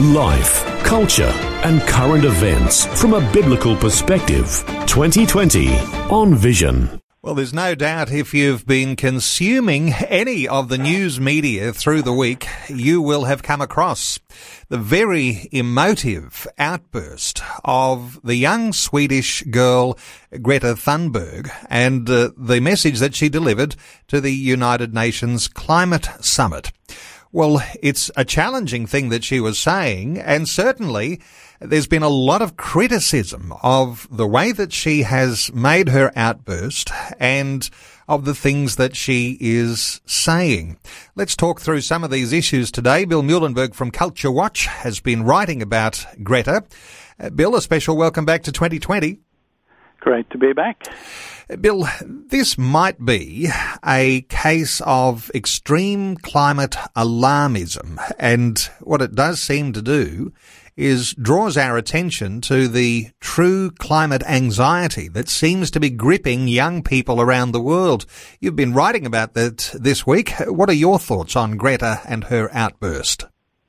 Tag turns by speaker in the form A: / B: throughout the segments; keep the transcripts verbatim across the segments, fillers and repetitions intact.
A: Life, culture, and current events from a biblical perspective. twenty twenty on Vision.
B: Well, there's no doubt if you've been consuming any of the news media through the week, you will have come across the very emotive outburst of the young Swedish girl Greta Thunberg and uh, the message that she delivered to the United Nations Climate Summit. Well, it's a challenging thing that she was saying, and certainly there's been a lot of criticism of the way that she has made her outburst and of the things that she is saying. Let's talk through some of these issues today. Bill Muehlenberg from Culture Watch has been writing about Greta. Uh, Bill, a special welcome back to twenty twenty.
C: Great to be back.
B: Bill, this might be a case of extreme climate alarmism, and what it does seem to do is draws our attention to the true climate anxiety that seems to be gripping young people around the world. You've been writing about that this week. What are your thoughts on Greta and her outburst?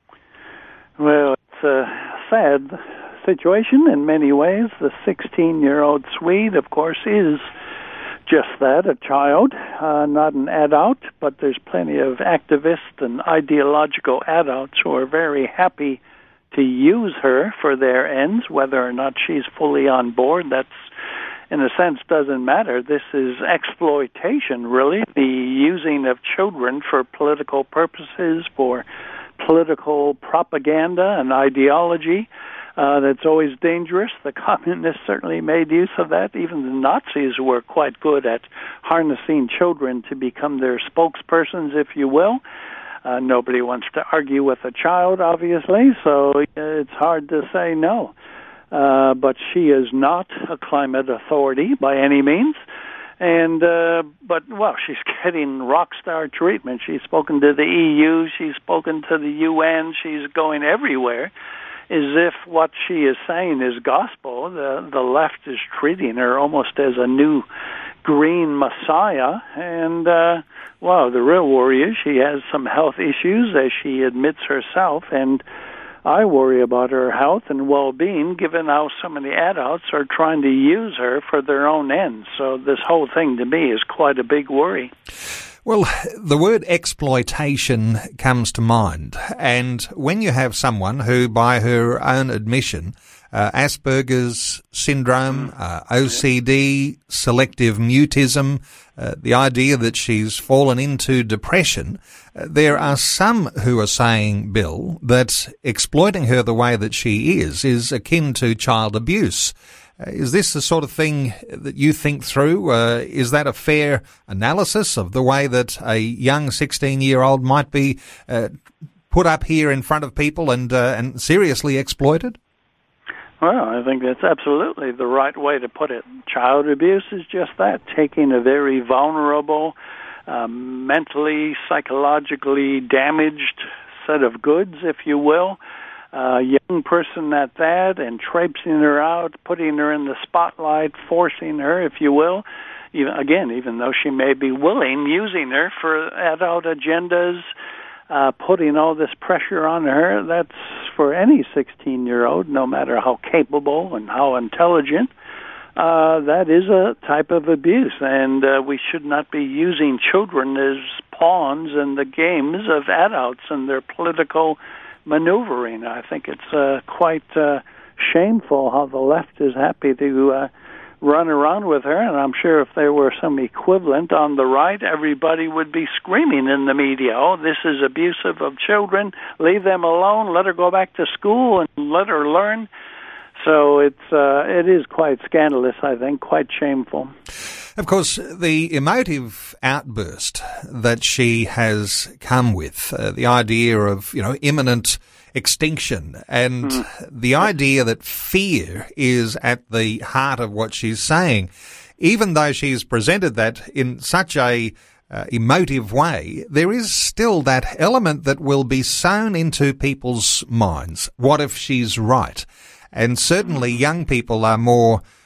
C: Well, it's a sad situation in many ways. The sixteen-year-old Swede, of course, is just that, a child, uh, not an adult, but there's plenty of activists and ideological adults who are very happy to use her for their ends. Whether or not she's fully on board, that's, in a sense, doesn't matter. This is exploitation, really, the using of children for political purposes, for political propaganda and ideology. Uh, that's always dangerous. The communists certainly made use of that. Even the Nazis were quite good at harnessing children to become their spokespersons, if you will. Uh, nobody wants to argue with a child, obviously, so it's hard to say no. Uh, but she is not a climate authority by any means. And, uh, but, well, she's getting rock star treatment. She's spoken to the E U, she's spoken to the U N, she's going everywhere, as if what she is saying is gospel. The, the left is treating her almost as a new green messiah. And, uh, well, the real worry is she has some health issues, as she admits herself, and I worry about her health and well-being, given how so many adults are trying to use her for their own ends. So this whole thing, to me, is quite a big worry.
B: Well, the word exploitation comes to mind, and when you have someone who, by her own admission, uh, Asperger's syndrome, uh, O C D, selective mutism, uh, the idea that she's fallen into depression, uh, there are some who are saying, Bill, that exploiting her the way that she is is akin to child abuse. Uh, is this the sort of thing that you think through? Uh, is that a fair analysis of the way that a young sixteen-year-old might be uh, put up here in front of people and uh, and seriously exploited?
C: Well, I think that's absolutely the right way to put it. Child abuse is just that, taking a very vulnerable, um, mentally, psychologically damaged set of goods, if you will, a young person at that, and traipsing her out, putting her in the spotlight, forcing her, if you will. Even, again, even though she may be willing, using her for adult agendas, uh, putting all this pressure on her. That's for any sixteen-year-old, no matter how capable and how intelligent. Uh, that is a type of abuse, and uh, we should not be using children as pawns in the games of adults and their political maneuvering. I think it's uh, quite uh, shameful how the left is happy to uh, run around with her, and I'm sure if there were some equivalent on the right, everybody would be screaming in the media, oh, this is abusive of children, leave them alone, let her go back to school and let her learn. So it's uh, it is quite scandalous, I think, quite shameful.
B: Of course, the emotive outburst that she has come with, uh, the idea of, you know, imminent extinction, and mm. the idea that fear is at the heart of what she's saying, even though she's presented that in such a uh, emotive way, there is still that element that will be sown into people's minds. What if she's right? And certainly young people are more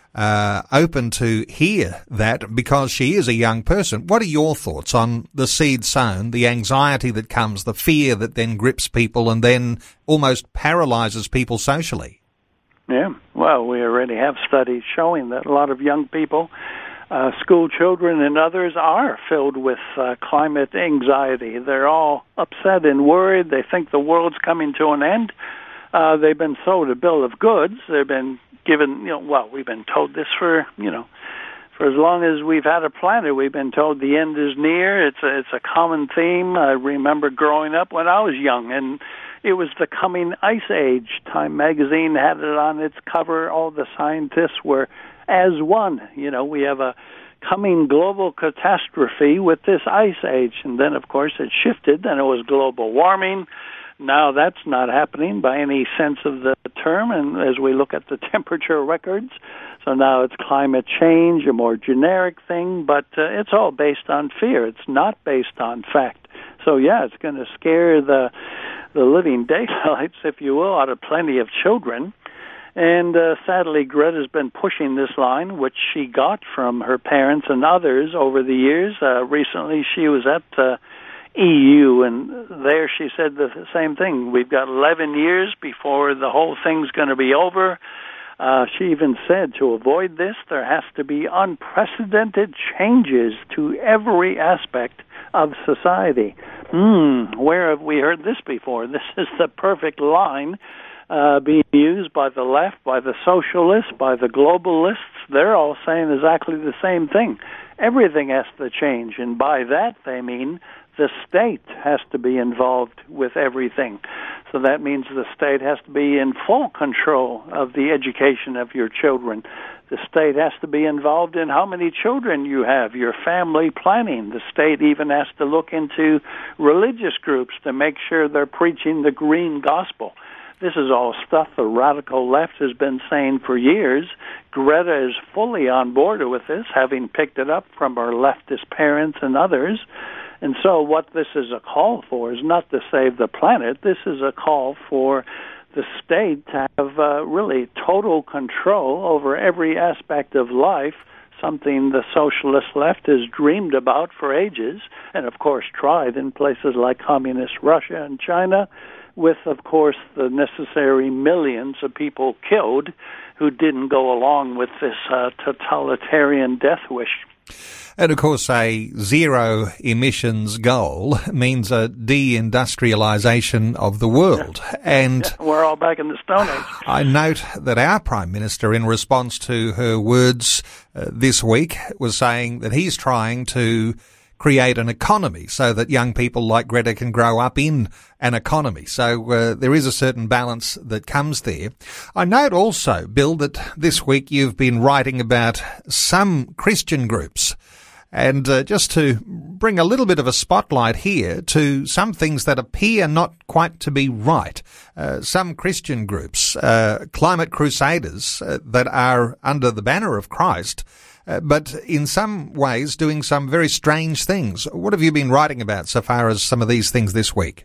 B: uh, open to hear that because she is a young person. What are your thoughts on the seed sown, the anxiety that comes, the fear that then grips people and then almost paralyzes people socially?
C: Yeah, well, we already have studies showing that a lot of young people, uh, school children and others, are filled with uh, climate anxiety. They're all upset and worried. They think the world's coming to an end. Uh, they've been sold a bill of goods. They've been given, you know, well, we've been told this for, you know, for as long as we've had a planet. We've been told the end is near. It's a, it's a common theme. I remember growing up when I was young, and it was the coming ice age. Time magazine had it on its cover. All the scientists were as one. You know, we have a coming global catastrophe with this ice age. And then, of course, it shifted, and it was global warming. Now that's not happening by any sense of the term, and as we look at the temperature records, so now it's climate change, a more generic thing, but uh, it's all based on fear. It's not based on fact. So yeah, it's going to scare the the living daylights, if you will, out of plenty of children. And uh, sadly, Greta's been pushing this line, which she got from her parents and others over the years. Uh, recently, she was at uh, E U, and there she said the same thing. We've got eleven years before the whole thing's going to be over. Uh, she even said to avoid this, there has to be unprecedented changes to every aspect of society. Hmm, where have we heard this before? This is the perfect line uh, being used by the left, by the socialists, by the globalists. They're all saying exactly the same thing. Everything has to change, and by that they mean the state has to be involved with everything. So that means the state has to be in full control of the education of your children. The state has to be involved in how many children you have, your family planning. The state even has to look into religious groups to make sure they're preaching the green gospel. This is all stuff the radical left has been saying for years. Greta is fully on board with this, having picked it up from her leftist parents and others. And so what this is a call for is not to save the planet. This is a call for the state to have uh, really total control over every aspect of life, something the socialist left has dreamed about for ages and, of course, tried in places like communist Russia and China, with, of course, the necessary millions of people killed who didn't go along with this uh, totalitarian death wish.
B: And, of course, a zero emissions goal means a deindustrialization of the world.
C: Yeah.
B: And
C: yeah, we're all back in the Stone Age.
B: I note that our Prime Minister, in response to her words uh, this week, was saying that he's trying to create an economy so that young people like Greta can grow up in an economy. So uh, there is a certain balance that comes there. I note also, Bill, that this week you've been writing about some Christian groups. And uh, just to bring a little bit of a spotlight here to some things that appear not quite to be right. Uh, some Christian groups, uh, climate crusaders uh, that are under the banner of Christ, uh, but in some ways doing some very strange things. What have you been writing about so far as some of these things this week?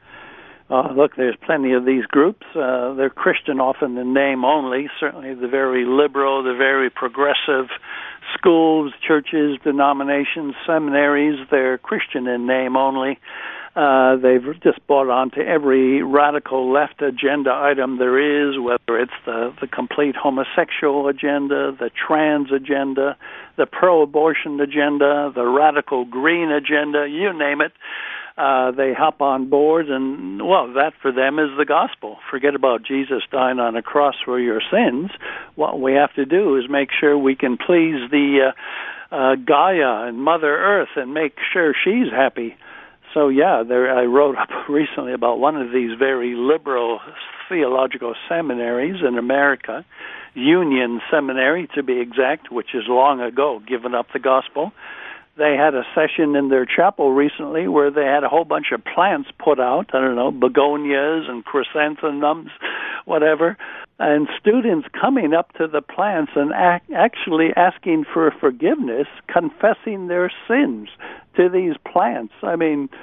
C: Uh, look, there's plenty of these groups. Uh, they're Christian often in name only. Certainly the very liberal, the very progressive schools, churches, denominations, seminaries, they're Christian in name only. Uh, they've just bought onto every radical left agenda item there is, whether it's the, the complete homosexual agenda, the trans agenda, the pro-abortion agenda, the radical green agenda, you name it. Uh, they hop on board, and, well, that for them is the gospel. Forget about Jesus dying on a cross for your sins. What we have to do is make sure we can please the uh, uh, Gaia and Mother Earth and make sure she's happy. So, yeah, there, I wrote up recently about one of these very liberal theological seminaries in America, Union Seminary to be exact, which is long ago given up the gospel. They had a session in their chapel recently where they had a whole bunch of plants put out, I don't know, begonias and chrysanthemums, whatever, and students coming up to the plants and ac- actually asking for forgiveness, confessing their sins to these plants. I mean,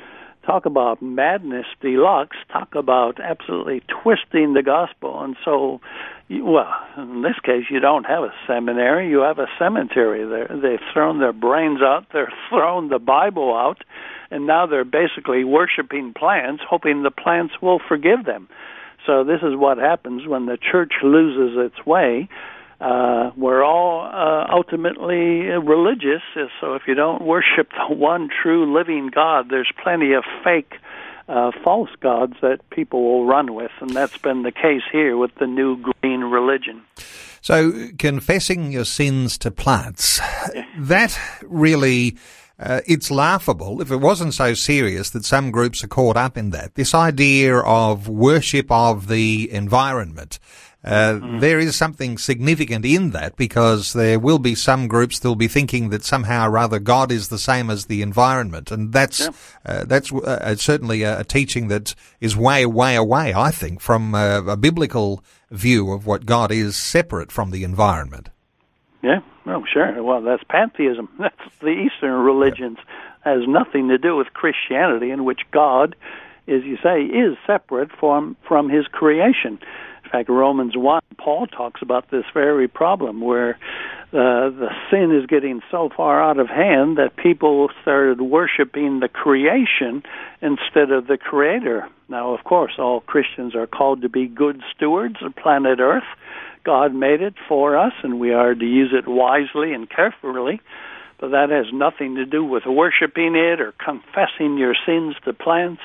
C: talk about madness deluxe, talk about absolutely twisting the gospel. And so, well, in this case, you don't have a seminary, you have a cemetery. They're, they've thrown their brains out, they're thrown the Bible out, and now they're basically worshiping plants, hoping the plants will forgive them. So this is what happens when the church loses its way. Uh, we're all uh, ultimately religious, so if you don't worship the one true living God, there's plenty of fake, uh, false gods that people will run with, and that's been the case here with the new green religion.
B: So confessing your sins to plants, that really... Uh, it's laughable if it wasn't so serious that some groups are caught up in that. This idea of worship of the environment, uh, mm. there is something significant in that, because there will be some groups that will be thinking that somehow or other God is the same as the environment, and that's yeah. uh, that's uh, certainly a, a teaching that is way, way away, I think, from uh, a biblical view of what God is, separate from the environment.
C: Yeah, well, sure. Well, that's pantheism. That's the Eastern religions. Yep. Has nothing to do with Christianity, in which God, as you say, is separate from from His creation. In fact, Romans one, Paul talks about this very problem, where uh, the sin is getting so far out of hand that people started worshiping the creation instead of the Creator. Now, of course, all Christians are called to be good stewards of planet Earth. God made it for us, and we are to use it wisely and carefully, but that has nothing to do with worshiping it or confessing your sins to plants.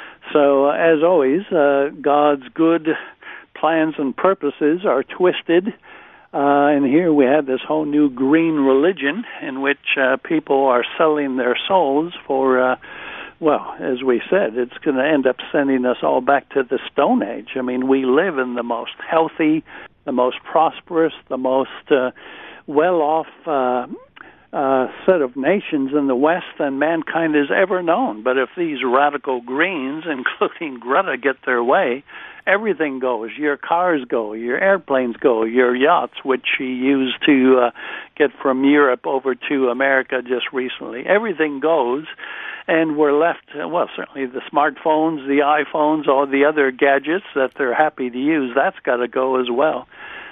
C: So, uh, as always, uh, God's good plans and purposes are twisted, uh, and here we have this whole new green religion in which uh, people are selling their souls for, uh, well, as we said, it's going to end up sending us all back to the Stone Age. I mean, we live in the most healthy, the most prosperous, the most uh, well-off uh, uh, set of nations in the West than mankind has ever known. But if these radical greens, including Greta, get their way, everything goes. Your cars go, your airplanes go, your yachts, which she used to uh, get from Europe over to America just recently. Everything goes, and we're left, well, certainly the smartphones, the iPhones, all the other gadgets that they're happy to use, that's got to go as well.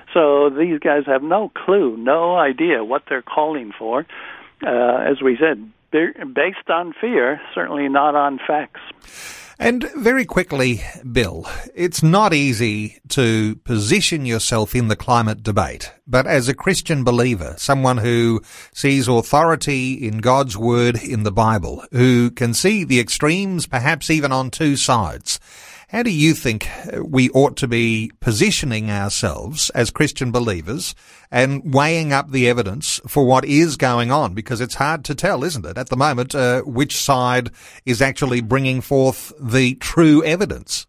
C: So these guys have no clue, no idea what they're calling for. Uh, as we said, based on fear, certainly not on facts.
B: And very quickly, Bill, it's not easy to position yourself in the climate debate, but as a Christian believer, someone who sees authority in God's word in the Bible, who can see the extremes perhaps even on two sides, how do you think we ought to be positioning ourselves as Christian believers and weighing up the evidence for what is going on? Because it's hard to tell, isn't it, at the moment, uh, which side is actually bringing forth the true evidence?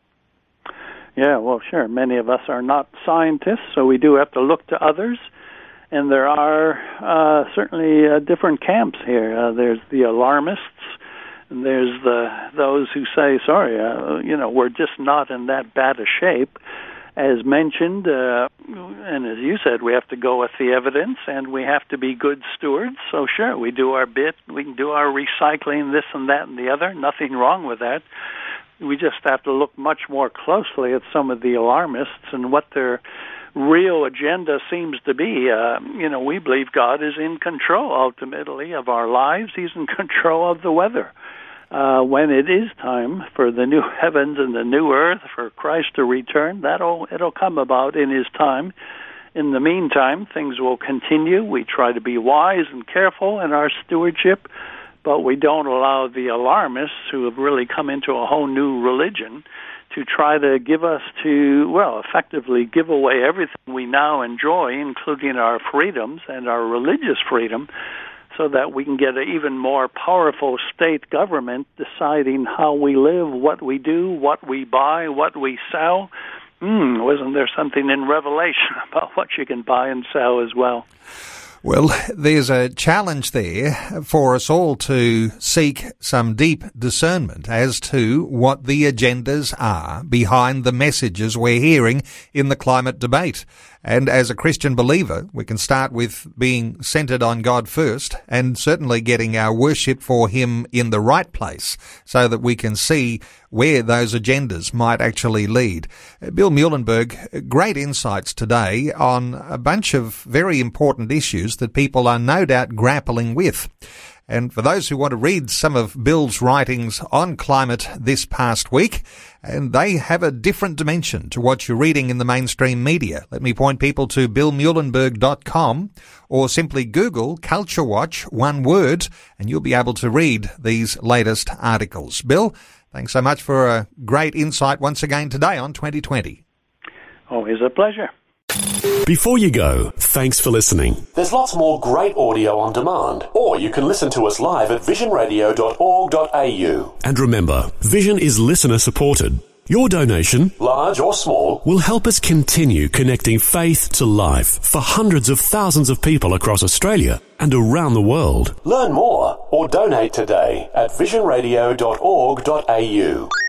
C: Yeah, well, sure. Many of us are not scientists, so we do have to look to others. And there are uh, certainly uh, different camps here. Uh, there's the alarmists. And there's the those who say, sorry, uh, you know, we're just not in that bad a shape. As mentioned, uh, and as you said, we have to go with the evidence, and we have to be good stewards. So sure, we do our bit. We can do our recycling, this and that and the other. Nothing wrong with that. We just have to look much more closely at some of the alarmists and what their real agenda seems to be. Uh, you know, we believe God is in control, ultimately, of our lives. He's in control of the weather. Uh, when it is time for the new heavens and the new earth, for Christ to return, that'll it'll come about in His time. In the meantime, things will continue. We try to be wise and careful in our stewardship, but we don't allow the alarmists, who have really come into a whole new religion, to try to give us to, well, effectively give away everything we now enjoy, including our freedoms and our religious freedom, so that we can get an even more powerful state government deciding how we live, what we do, what we buy, what we sell. Hmm, wasn't there something in Revelation about what you can buy and sell as well?
B: Well, there's a challenge there for us all to seek some deep discernment as to what the agendas are behind the messages we're hearing in the climate debate. And as a Christian believer, we can start with being centered on God first and certainly getting our worship for Him in the right place so that we can see where those agendas might actually lead. Bill Muehlenberg, great insights today on a bunch of very important issues that people are no doubt grappling with. And for those who want to read some of Bill's writings on climate this past week, and they have a different dimension to what you're reading in the mainstream media, let me point people to bill muehlenberg dot com or simply Google Culture Watch, one word, and you'll be able to read these latest articles. Bill, thanks so much for a great insight once again today on twenty twenty.
C: Always a pleasure.
A: Before you go, thanks for listening.
D: There's lots more great audio on demand, or you can listen to us live at vision radio dot org dot a u.
A: And remember, Vision is listener supported. Your donation,
D: large or small,
A: will help us continue connecting faith to life for hundreds of thousands of people across Australia and around the world.
D: Learn more or donate today at vision radio dot org dot a u.